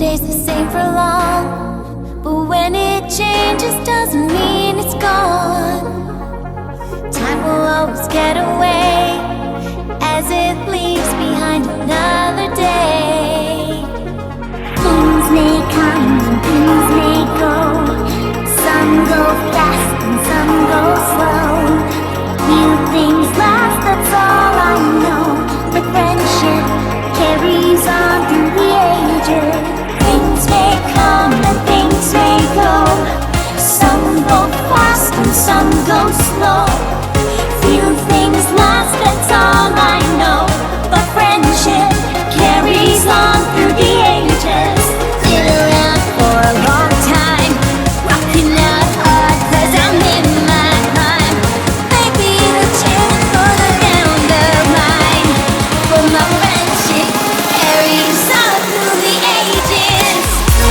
stays the same for long, but when it changes doesn't mean it's gone. Time will always get away as it leaves behind another day. Things may come and things may go. Some go fast and some go slow. Few things last, that's all I know. But friendship carries on through the ages. Things may come and things may go. Some go fast and some go slow. Few things last, that's all I know. But friendship carries on through the ages. Been around for a long time, rocking out hard 'cause I'm in my prime. Maybe the chance for the down the line, for my friendship carries on through the ages.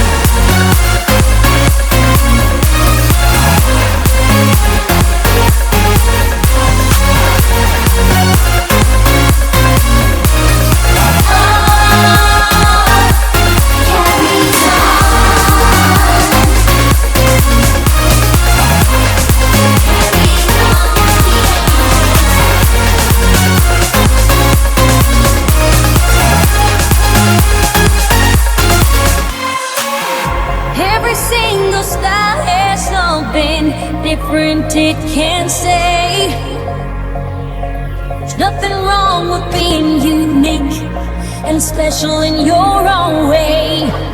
Every single style has something different it can say. There's nothing wrong with being unique and special in your own way.